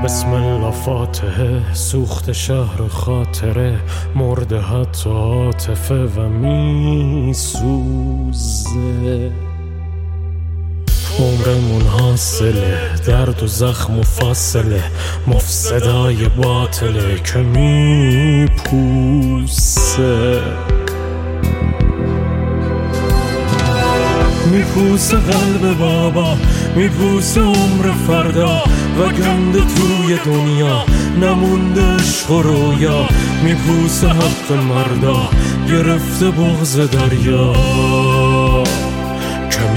بسم الله فاتحه، سوخت شهر خاطره، مرده حتی عاطفه و می سوزه. عمرمون حاصله، درد و زخم و فاصله، مفسدای باطله که می پوسه. میپوسه قلب بابا، میپوسه عمر فردا و گنده توی دنیا نمونده عشق و رویا. میپوسه حق مردا، گرفته بغض دریا که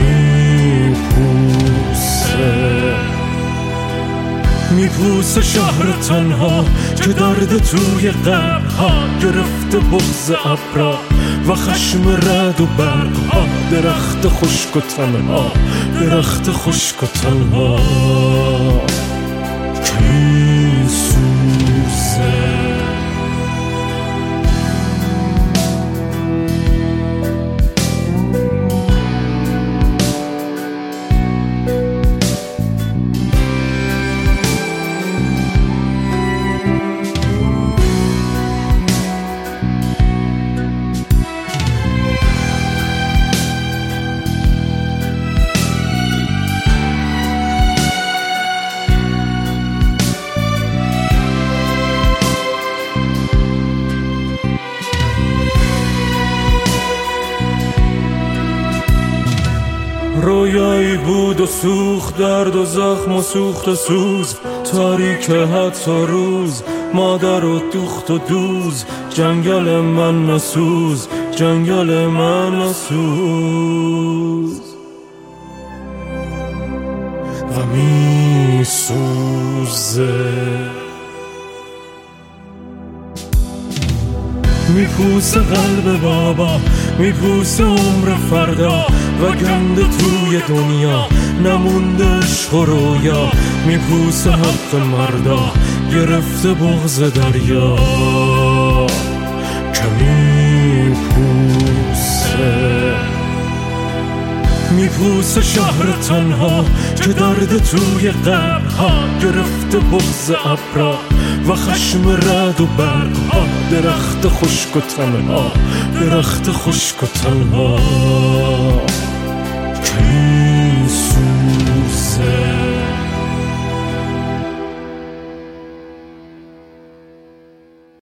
میپوسه. میپوسه شهر تنها که درد توی قلبها گرفته بغض ابرا و خشم رعد و برقها. درخت خشک و تنها، درخت خشک و تنها که میسوزه. رویایی بود و سوخت، درد و زخم و سوخت و سوز، تاریک حتی روز، مادر و دوخت و دوز. جنگل من نسوز، جنگل من نسوز و می سوزه. میپوسه قلب بابا، میپوسه عمر فردا و گنده توی دنیا نمونده عشق و رویا. میپوسه حق مردا، گرفته بغض دریا که میپوسه. میپوسه شهر تنها که درد توی قلبها گرفته بغض ابرا و خشم رعد و برقها. درخت خشک و تنها، درخت خشک و تنها